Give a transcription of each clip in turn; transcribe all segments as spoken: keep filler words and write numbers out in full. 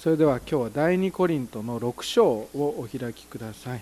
それでは今日は第二コリントのろく章をお開きください。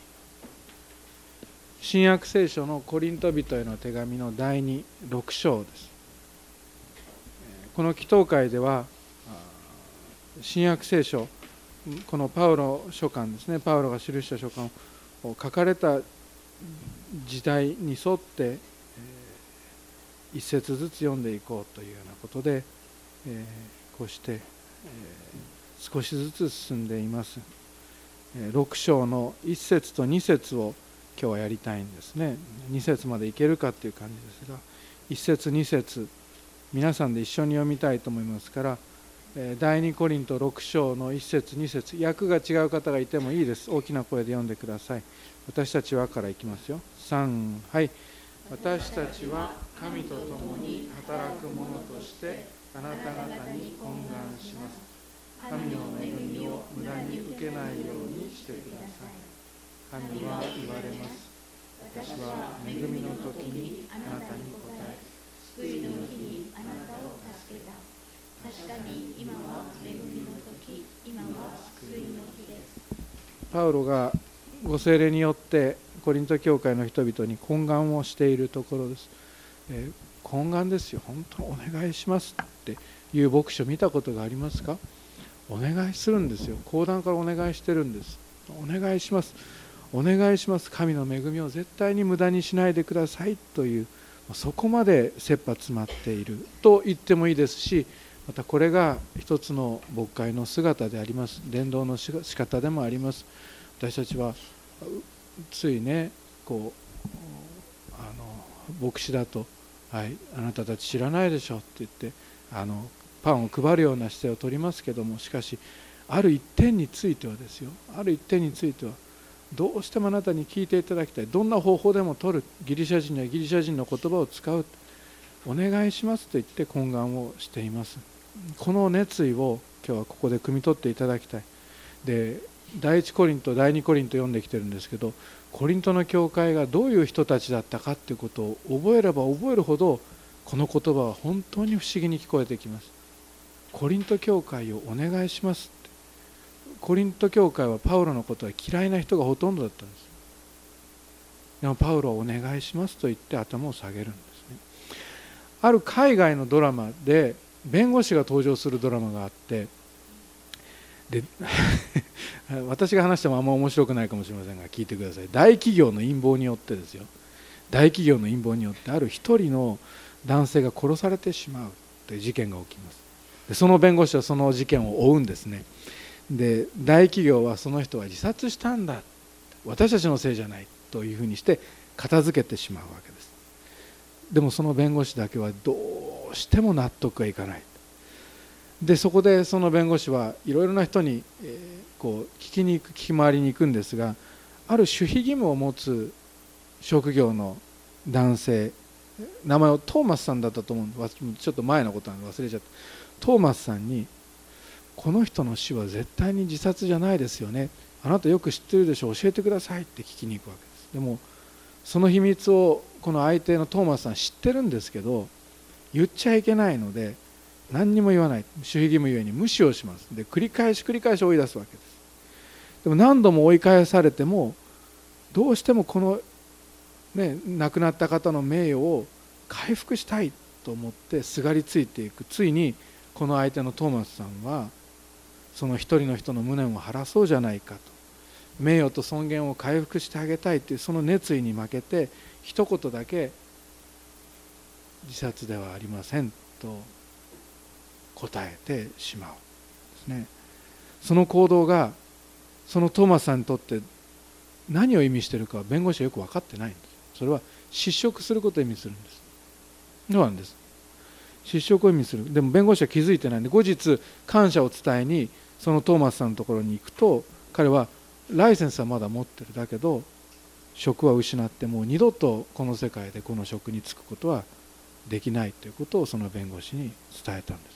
新約聖書のコリント人への手紙の第二ろく章です。この祈祷会では新約聖書、このパウロ書簡ですね、パウロが記した書簡を書かれた時代に沿って一節ずつ読んでいこうというようなことで、こうして少しずつ進んでいます。ろく章のいち節とに節を今日はやりたいんですね。に節までいけるかっていう感じですが、いち節に節皆さんで一緒に読みたいと思いますから、第二コリントろく章のいち節に節、訳が違う方がいてもいいです。大きな声で読んでください。私たちはからいきますよ。さん、はい。私たちは神と共に働く者としてあなた方に懇願します。神の恵みを無駄に受けないようにしてください。神は言われます。私は恵みの時にあなたに応え、救いの日にあなたを助けた。確かに今は恵みの時、今は救いの日です。パウロがご聖霊によってコリント教会の人々に懇願をしているところです。えー、懇願ですよ。本当お願いしますっていう牧師を見たことがありますか？お願いするんですよ。講談からお願いしてるんです。お願いします。お願いします。神の恵みを絶対に無駄にしないでくださいという、そこまで切羽詰まっていると言ってもいいですし、またこれが一つの牧会の姿であります。伝道の仕方でもあります。私たちはついね、こうあの牧師だと、はい、あなたたち知らないでしょって言ってあのパンを配るような姿勢を取りますけども、しかしある一点についてはですよ、ある一点についてはどうしてもあなたに聞いていただきたい。どんな方法でも取る。ギリシャ人にはギリシャ人の言葉を使う。お願いしますと言って懇願をしています。この熱意を今日はここで汲み取っていただきたい。で、第一コリント、第二コリント読んできてるんですけど、コリントの教会がどういう人たちだったかということを覚えれば覚えるほど、この言葉は本当に不思議に聞こえてきます。コリント教会をお願いしますって。コリント教会はパウロのことは嫌いな人がほとんどだったんです。でもパウロはお願いしますと言って頭を下げるんですね。ある海外のドラマで弁護士が登場するドラマがあって、で私が話してもあんま面白くないかもしれませんが聞いてください。大企業の陰謀によってですよ、大企業の陰謀によってある一人の男性が殺されてしまうという事件が起きます。でその弁護士はその事件を追うんですね。で大企業はその人は自殺したんだ、私たちのせいじゃないというふうにして片付けてしまうわけです。でもその弁護士だけはどうしても納得がいかない。でそこでその弁護士はいろいろな人に、えー、こう聞きに行く聞き回りに行くんですが、ある守秘義務を持つ職業の男性、名前をトーマスさんだったと思うんです。ちょっと前のことなんで忘れちゃった。トーマスさんに、この人の死は絶対に自殺じゃないですよね、あなたよく知ってるでしょ、教えてくださいって聞きに行くわけです。でもその秘密をこの相手のトーマスさん知ってるんですけど、言っちゃいけないので何にも言わない。守秘義務ゆえに無視をします。で繰り返し繰り返し追い出すわけです。でも何度も追い返されても、どうしてもこの、ね、亡くなった方の名誉を回復したいと思ってすがりついていく。ついにこの相手のトーマスさんはその一人の人の無念を晴らそうじゃないかと、名誉と尊厳を回復してあげたいというその熱意に負けて、一言だけ自殺ではありませんと答えてしまうんですね。その行動がそのトーマスさんにとって何を意味しているか弁護士はよく分かってないんです。それは失職することを意味するんです。そうなんです。失職を意味する。でも弁護士は気づいてないんで、後日感謝を伝えにそのトーマスさんのところに行くと、彼はライセンスはまだ持ってる、だけど職は失って、もう二度とこの世界でこの職に就くことはできないということをその弁護士に伝えたんです。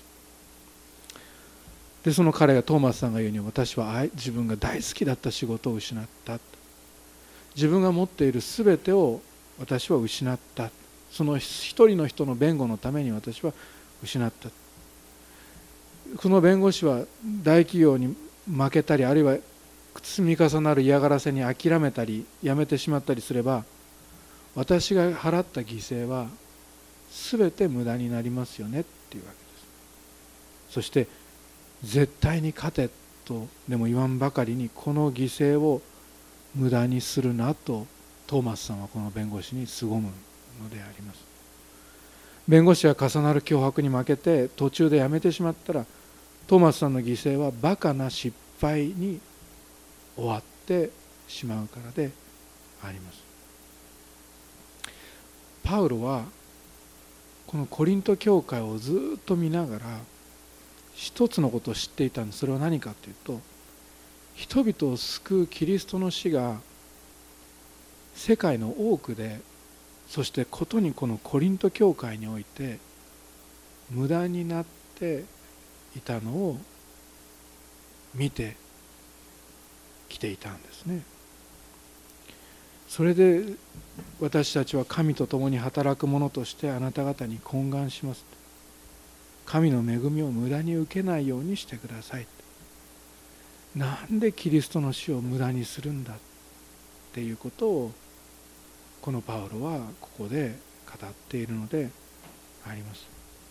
でその彼がトーマスさんが言うには、私は自分が大好きだった仕事を失った、自分が持っているすべてを私は失った、その一人の人の弁護のために私は失った。この弁護士は大企業に負けたり、あるいは積み重なる嫌がらせに諦めたりやめてしまったりすれば、私が払った犠牲は全て無駄になりますよねっていうわけです。そして絶対に勝てとでも言わんばかりに、この犠牲を無駄にするなとトーマスさんはこの弁護士に凄むのであります。弁護士は重なる脅迫に負けて途中でやめてしまったら、トーマスさんの犠牲はバカな失敗に終わってしまうからであります。パウロはこのコリント教会をずっと見ながら一つのことを知っていたんです。それは何かというと、人々を救うキリストの死が世界の多くで、そしてことにこのコリント教会において無駄になっていたのを見てきていたんですね。それで私たちは神と共に働く者としてあなた方に懇願します。神の恵みを無駄に受けないようにしてください。なんでキリストの死を無駄にするんだっていうことをこのパウロはここで語っているのであります。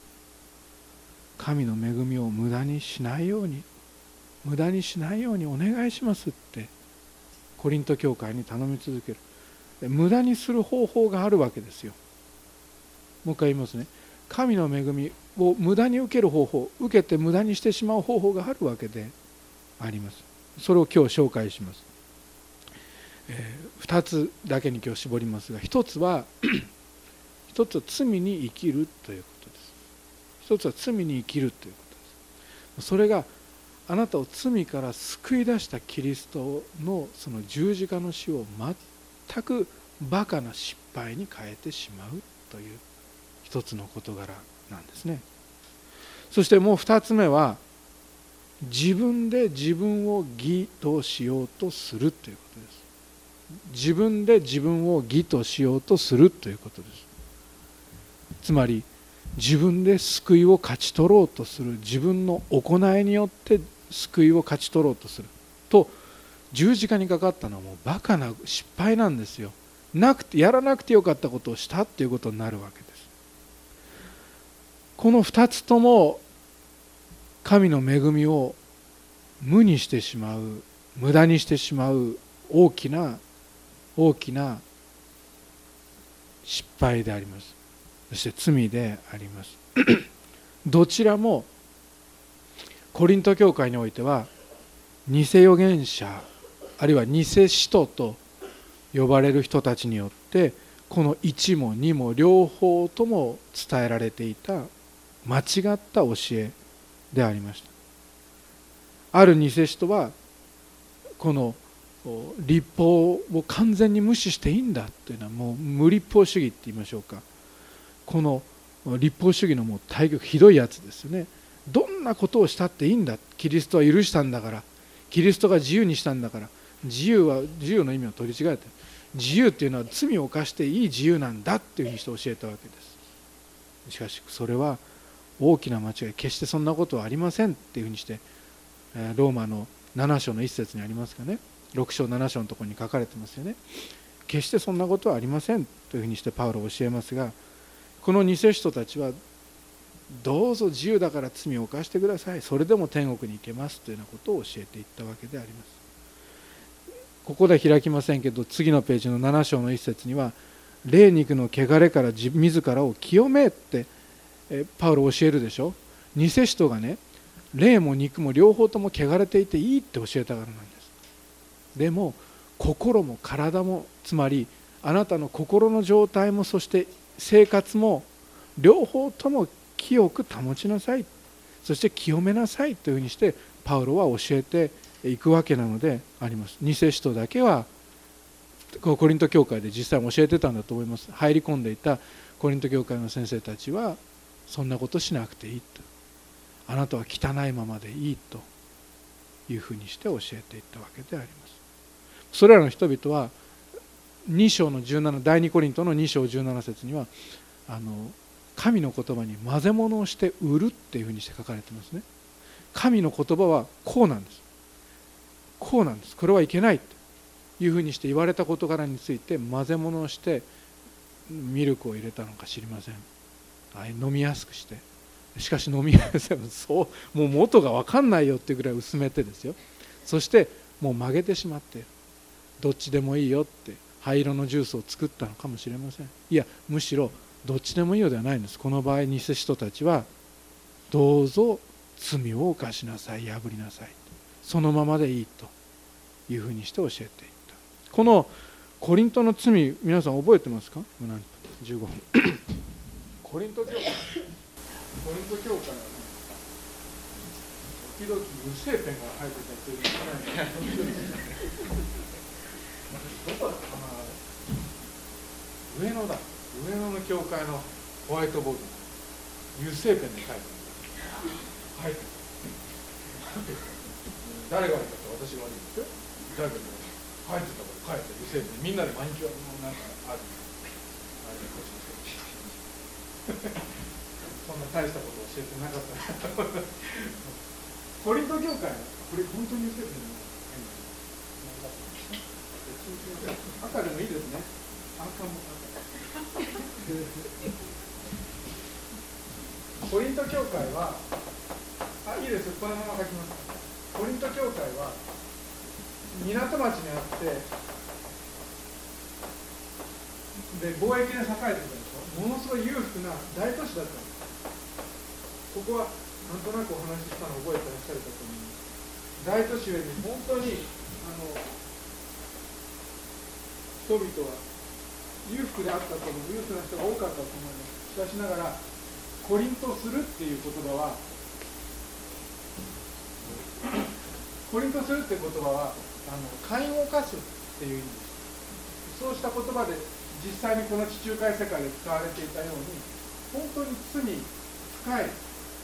神の恵みを無駄にしないように無駄にしないようにお願いしますってコリント教会に頼み続ける。無駄にする方法があるわけですよ。もう一回言いますね。神の恵みを無駄に受ける方法、受けて無駄にしてしまう方法があるわけであります。それを今日紹介します。えー、ふたつだけに今日絞りますが、ひとつは一つは罪に生きるということです。一つは罪に生きるということです。それがあなたを罪から救い出したキリストのその十字架の死を全くバカな失敗に変えてしまうという一つの事柄なんですね。そしてもう二つ目は、自分で自分を義としようとするということです。自分で自分を義としようとするということです。つまり自分で救いを勝ち取ろうとする、自分の行いによって救いを勝ち取ろうとすると、十字架にかかったのはもうバカな失敗なんですよ。なくてやらなくてよかったことをしたっていうことになるわけです。この二つとも神の恵みを無にしてしまう、無駄にしてしまう大きな大きな失敗であります。そして罪であります。どちらもコリント教会においては偽預言者あるいは偽使徒と呼ばれる人たちによってこのいちもにも両方とも伝えられていた間違った教えでありました。ある偽使徒はこの律法を完全に無視していいんだというのはもう無律法主義って言いましょうか。この律法主義のもう対極ひどいやつですよね。どんなことをしたっていいんだ、キリストは許したんだから、キリストが自由にしたんだから、自由は自由の意味を取り違えて、自由っていうのは罪を犯していい自由なんだっていうふうにして教えたわけです。しかしそれは大きな間違い、決してそんなことはありませんっていうふうにして、ローマのなな章の一節にありますかね、ろく章なな章のところに書かれてますよね。決してそんなことはありませんというふうにしてパウロは教えますが、この偽使徒たちはどうぞ自由だから罪を犯してください、それでも天国に行けますというようなことを教えていったわけであります。ここでは開きませんけど、次のページのなな章の一節には、霊肉の汚れから自らを清めってパウロ教えるでしょ。偽使徒がね、霊も肉も両方とも汚れていていいって教えたからなんです。でも心も体も、つまりあなたの心の状態もそして生活も両方とも清く保ちなさい、そして清めなさいというふうにしてパウロは教えていくわけなのであります。偽使徒だけはコリント教会で実際教えてたんだと思います。入り込んでいたコリント教会の先生たちはそんなことしなくていいと、あなたは汚いままでいいというふうにして教えていったわけであります。それらの人々はに章のじゅうなな、第二コリントのに章じゅうなな節にはあの神の言葉に混ぜ物をして売るっていうふうにして書かれてますね。神の言葉はこうなんです。 こうなんです、これはいけないというふうにして言われた事柄について混ぜ物をしてミルクを入れたのか知りません。あ飲みやすくして、しかし飲みやすい、そうもう元が分かんないよっていうぐらい薄めてですよ。そしてもう曲げてしまっている。どっちでもいいよって灰色のジュースを作ったのかもしれません。いやむしろどっちでもいいよではないんです。この場合偽使徒たちはどうぞ罪を犯しなさい、破りなさい、そのままでいいというふうにして教えていった。このコリントの罪、皆さん覚えてますか？じゅうごふんコリント教会コリント教会はね、時々油性ペンが入ってたというかねどこだったかな、上野だ、上野の教会のホワイトボード油性ペンで書いてある、はい、誰が悪かった私が悪いんですよ。誰が書いてたから書いて油性ペン、みんなでマニキュアのなんかあるあれこそんな大したことを教えてなかったコリント教会、これ本当に油性ペンの赤でもいいですね。赤も赤コリント教会は、あ、いいです、このまま書きます。コリント教会は港町にあってで貿易で栄えてたでしょ。ものすごい裕福な大都市だったんです。ここはなんとなくお話ししたのを覚えてらっしゃるかと思います。大都市より本当にあの人々は裕福であったと思う、裕福な人が多かったと思います。しかしながらコリントするっていう言葉はコリントするって言葉はあの会員を犯すっていう意味です。そうした言葉で実際にこの地中海世界で使われていたように、本当に罪深い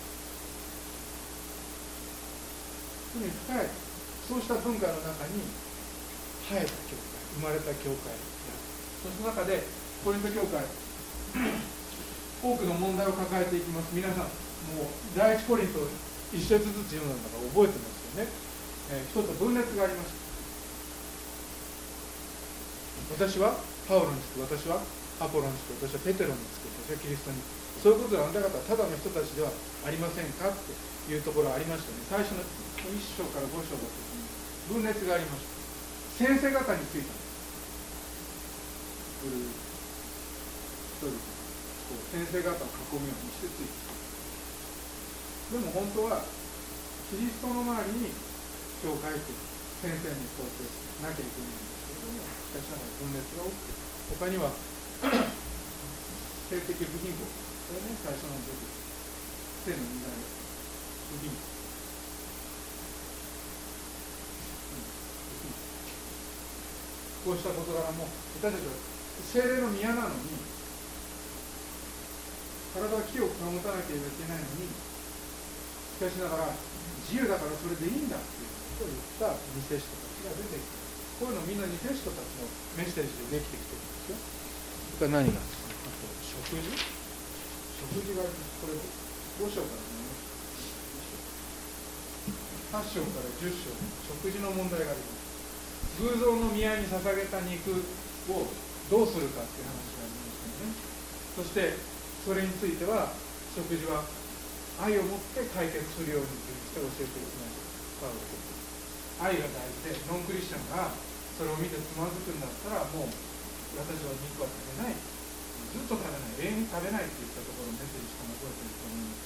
罪深いそうした文化の中に生えた教会、生まれた教会である。その中でコリント教会多くの問題を抱えていきます。皆さんもう第一コリント一節ずつ読んだのが覚えてますよね。えー、一つ分裂がありました。私はパウロにつく、私はアポロにつく、私はペテロにつく、私はキリストにつく。そういうことであなた方はただの人たちではありませんかっていうところがありましたね。最初のいっ章からご章の時に分裂がありました。先生方についたんです。一人先生方を囲むようにしてついてきた。でも本当はキリストの周りに教会という先生にこうやってなきゃいけないんですけれども、しかしながら分裂が多くて、他には性的不貧困、これね最初の出て性の乱れ不貧困、こうした事柄も私たちは聖霊の宮なのに、体は清く保たなければいけないのに、しかしながら自由だからそれでいいんだっていうことを言った偽使徒たちが出てきて、こういうのみんな偽使徒たちのメッセージでできてきてるんですよ。それから何があと食事食事があります。これご章からね、はち章からじゅっ章、食事の問題があります。偶像の宮に捧げた肉をどうするかっていう話がありましたよね。そしてそれについては食事は愛を持って解決するようにというして教えていきました。愛が大事で、ノンクリスチャンがそれを見てつまずくんだったら、もう私は肉は食べない、ずっと食べない、永遠に食べないっていったところをメッセージしか残れていると思います。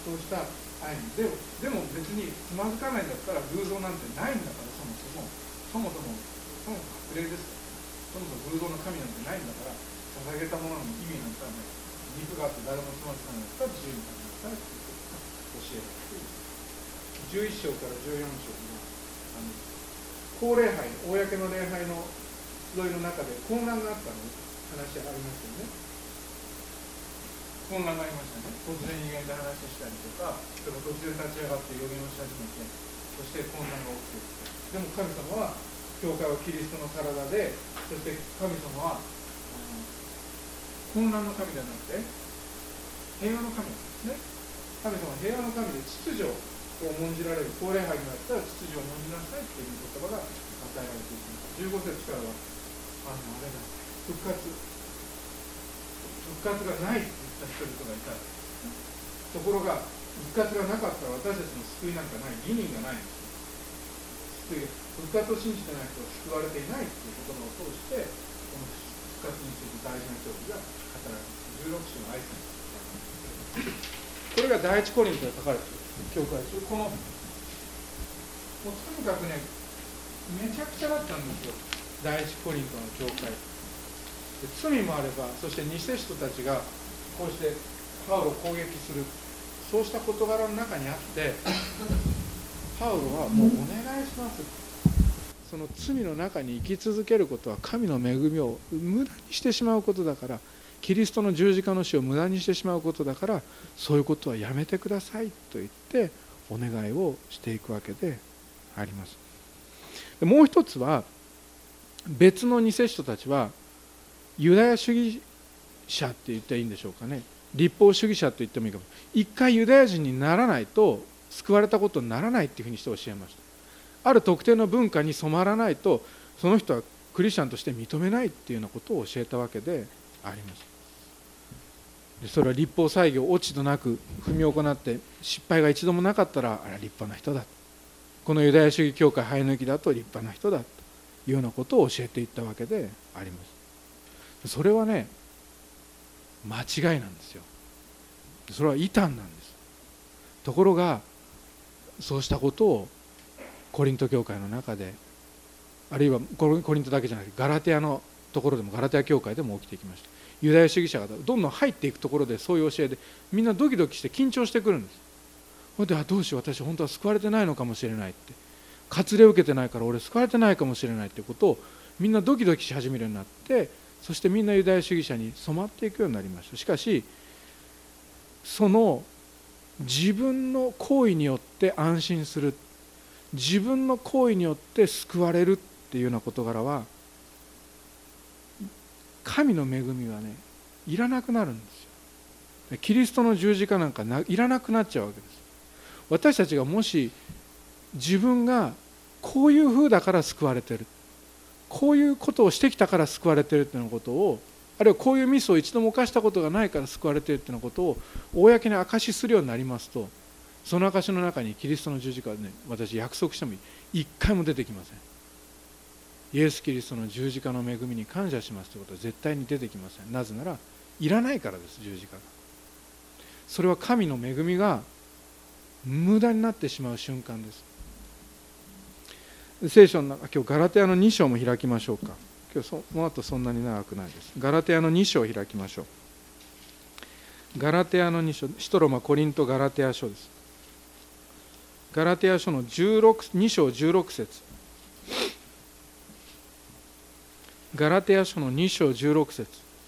そうした愛にでも、でも別につまずかないんだったら偶像なんてないんだから、そもそもそもそもそもそも悪霊です。そもそも偶像の神なんてないんだから、捧げたものの意味なんてない。肉があって誰もつまずかないんだったら自由に食べなさいって教えられている。じゅういっ章からじゅうよん章にはあの公礼拝、公の礼拝の集いの中で混乱があったの話ありますよね。混乱がありましたね。突然人間で話したりとか、それから突然立ち上がって予言をし始めて、そして混乱が起きている。でも神様は、教会はキリストの体で、そして神様は混乱の神ではなくて平和の神なんですね。神様は平和の神で、秩序を重んじられる。公礼拝になったら秩序を重んじなさいっていう言葉がじゅうご節からはあのあれだ復活復活がないって言った人々がいた。ところが復活がなかったら私たちの救いなんかない、義人がないんですよ。救い復活を信じてない人は救われていないという言葉を通してこの復活について大事な教義が語られます。じゅうろく章の挨拶、これが第一コリントで書かれている教会です。このもうとにかくね、めちゃくちゃだったんですよ、第一コリントの教会。で罪もあれば、そして偽人たちがこうしてパウロを攻撃する、そうした事柄の中にあってパウロはもうお願いします、その罪の中に生き続けることは神の恵みを無駄にしてしまうことだから、キリストの十字架の死を無駄にしてしまうことだから、そういうことはやめてくださいと言ってお願いをしていくわけであります。もう一つは、別の偽人たちはユダヤ主義者って言っていいんでしょうかね、立法主義者と言ってもいいかも。一回ユダヤ人にならないと救われたことにならないっていうふうにして教えました。ある特定の文化に染まらないとその人はクリスチャンとして認めないっていうようなことを教えたわけであります。でそれは立法祭業を落ち度なく踏み行って失敗が一度もなかったら、あら立派な人だ、このユダヤ主義教会生え抜きだと立派な人だというようなことを教えていったわけであります。それはね、間違いなんですよ。それは異端なんです。ところがそうしたことをコリント教会の中で、あるいはコリントだけじゃなくてガラテヤのところでも、ガラテヤ教会でも起きてきました。ユダヤ主義者がどんどん入っていくところで、そういう教えでみんなドキドキして緊張してくるんです。それで、あどうしよう、私本当は救われてないのかもしれないって、割礼を受けてないから俺救われてないかもしれないっていうことをみんなドキドキし始めるようになって、そしてみんなユダヤ主義者に染まっていくようになりました。しかしその自分の行為によって安心する、自分の行為によって救われるっていうような事柄は、神の恵みはね、いらなくなるんですよ。キリストの十字架なんかいらなくなっちゃうわけです。私たちがもし自分がこういう風だから救われてる、こういうことをしてきたから救われてるっていうようなことを、あるいはこういうミスを一度も犯したことがないから救われているというようなことを公に証しするようになりますと、その証の中にキリストの十字架はね、私約束してもいい、一回も出てきません。イエス・キリストの十字架の恵みに感謝しますということは絶対に出てきません。なぜならいらないからです。十字架が、それは神の恵みが無駄になってしまう瞬間です。聖書の中、今日ガラテヤのに章も開きましょうか。今日その後そんなに長くないです。ガラテヤのに章を開きましょう。ガラテヤのに章、使徒ロマコリントガラテヤ書です。ガラテヤ書のじゅうろく、に章じゅうろく節、ガラテヤ書のに章じゅうろく節、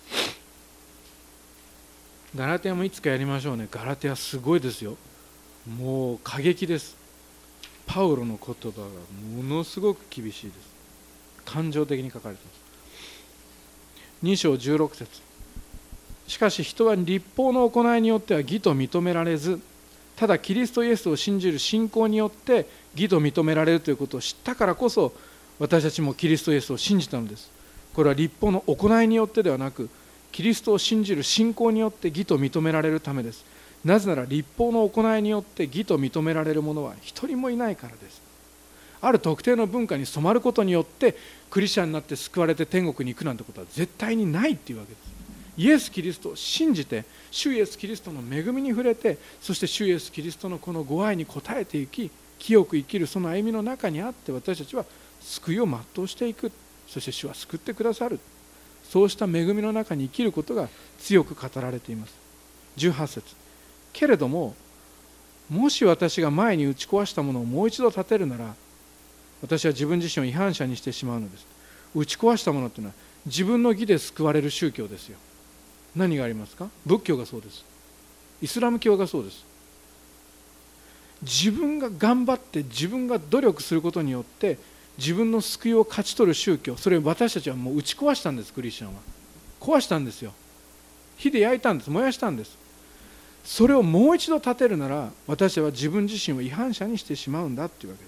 ガラテヤもいつかやりましょうね。ガラテヤすごいですよ。もう過激です。パウロの言葉がものすごく厳しいです。感情的に書かれています。に章じゅうろく節、しかし人は立法の行いによっては義と認められず、ただキリストイエスを信じる信仰によって義と認められるということを知ったからこそ、私たちもキリストイエスを信じたのです。これは立法の行いによってではなく、キリストを信じる信仰によって義と認められるためです。なぜなら立法の行いによって義と認められる者は一人もいないからです。ある特定の文化に染まることによってクリスチャンになって救われて天国に行くなんてことは絶対にないっていうわけです。イエス・キリストを信じて、主イエス・キリストの恵みに触れて、そして主イエス・キリストのこのご愛に応えていき、清く生きるその歩みの中にあって、私たちは救いを全うしていく。そして主は救ってくださる。そうした恵みの中に生きることが強く語られています。じゅうはち節、けれどももし私が前に打ち壊したものをもう一度建てるなら、私は自分自身を違反者にしてしまうのです。打ち壊したものというのは自分の義で救われる宗教ですよ。何がありますか？仏教がそうです。イスラム教がそうです。自分が頑張って自分が努力することによって自分の救いを勝ち取る宗教、それを私たちはもう打ち壊したんです。クリスチャンは壊したんですよ。火で焼いたんです。燃やしたんです。それをもう一度建てるなら、私は自分自身を違反者にしてしまうんだというわけです。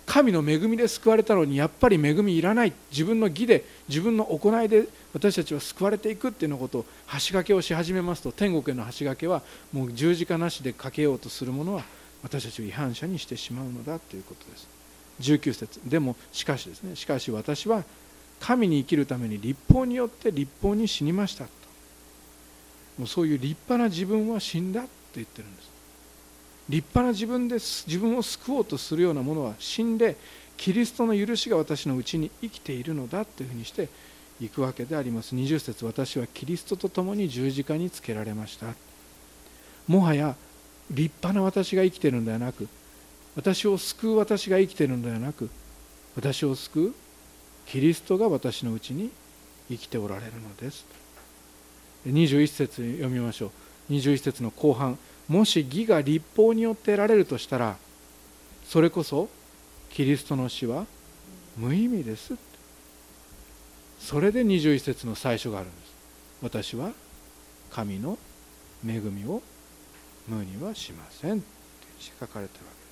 神の恵みで救われたのにやっぱり恵みいらない、自分の義で自分の行いで私たちは救われていくっていうのことを橋掛けをし始めますと、天国への橋掛けはもう十字架なしでかけようとする者は私たちを違反者にしてしまうのだということです。じゅうきゅう節でもしかしですね、しかし私は神に生きるために律法によって律法に死にましたと。もうそういう立派な自分は死んだって言ってるんです。立派な自分で自分を救おうとするようなものは死んで、キリストの許しが私のうちに生きているのだというふうにしていくわけであります。にじゅう節、私はキリストと共に十字架につけられました。もはや立派な私が生きているのではなく、私を救う私が生きているのではなく、私を救うキリストが私のうちに生きておられるのです。にじゅういち節読みましょう。にじゅういち節の後半、もし義が律法によって得られるとしたら、それこそキリストの死は無意味です。それでにじゅういち節の最初があるんです。私は神の恵みを無にはしませんって書かれているわけです。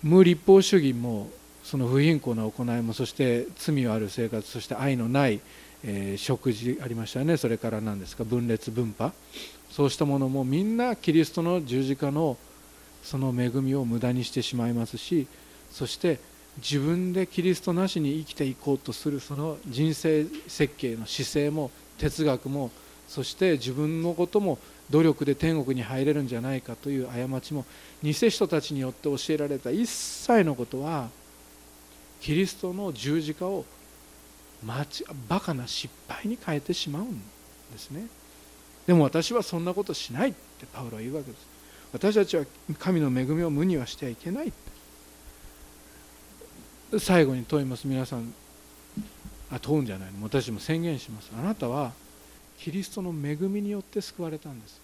無律法主義もその不貧困な行いも、そして罪ある生活、そして愛のない、えー、食事ありましたね。それから何ですか、分裂分派、そうしたものもみんなキリストの十字架のその恵みを無駄にしてしまいますし、そして自分でキリストなしに生きていこうとするその人生設計の姿勢も哲学も、そして自分のことも努力で天国に入れるんじゃないかという過ちも、偽人たちによって教えられた一切のことはキリストの十字架をバカな失敗に変えてしまうんですね。でも私はそんなことしないってパウロは言うわけです。私たちは神の恵みを無にはしてはいけない。最後に問います。皆さん、あ、問うんじゃないの、私も宣言します。あなたはキリストの恵みによって救われたんです。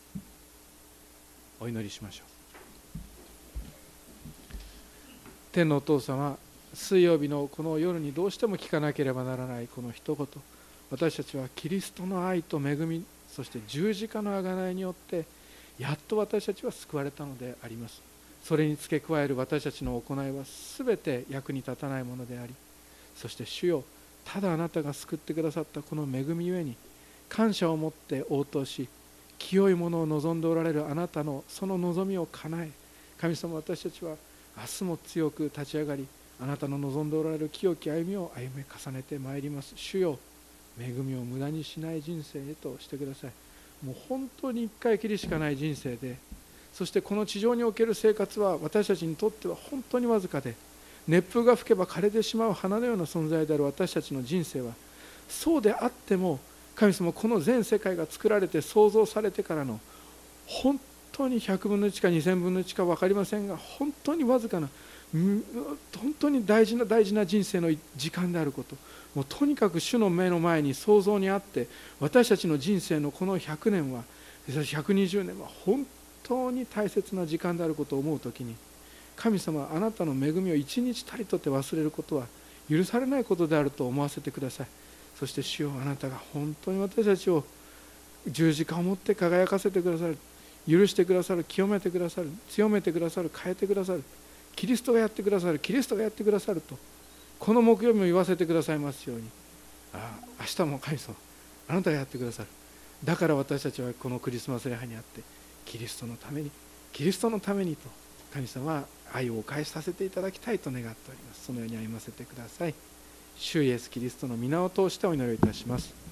お祈りしましょう。天のお父様、水曜日のこの夜にどうしても聞かなければならないこの一言、私たちはキリストの愛と恵み、そして十字架の贖いによってやっと私たちは救われたのであります。それに付け加える私たちの行いは全て役に立たないものであり、そして主よ、ただあなたが救ってくださったこの恵みゆえに感謝を持って応答し、清いものを望んでおられるあなたのその望みを叶え、神様、私たちは明日も強く立ち上がり、あなたの望んでおられる清き歩みを歩み重ねてまいります。主よ、恵みを無駄にしない人生へとしてください。もう本当に一回きりしかない人生で、そしてこの地上における生活は私たちにとっては本当にわずかで、熱風が吹けば枯れてしまう花のような存在である私たちの人生は、そうであっても神様、この全世界が作られて創造されてからの本当にひゃくぶんのいちかにせんぶんのいちか分かりませんが、本当にわずかな、本当に大事な大事な人生の時間であること、もうとにかく主の目の前に創造にあって、私たちの人生のこのひゃくねんは、ひゃくにじゅうねんは本当に大切な時間であることを思うときに、神様、あなたの恵みを一日たりとって忘れることは許されないことであると思わせてください。そして主よ、あなたが本当に私たちを十字架を持って輝かせてくださる、許してくださる、清めてくださる、強めてくださる、変えてくださる、キリストがやってくださる、キリストがやってくださると、この木曜日も言わせてくださいますように、ああ、明日も神様、あなたがやってくださる。だから私たちはこのクリスマス礼拝にあってキリストのために、キリストのためにと神様は愛をお返しさせていただきたいと願っております。そのように歩ませてください。主イエスキリストの皆を通してお祈りいたします。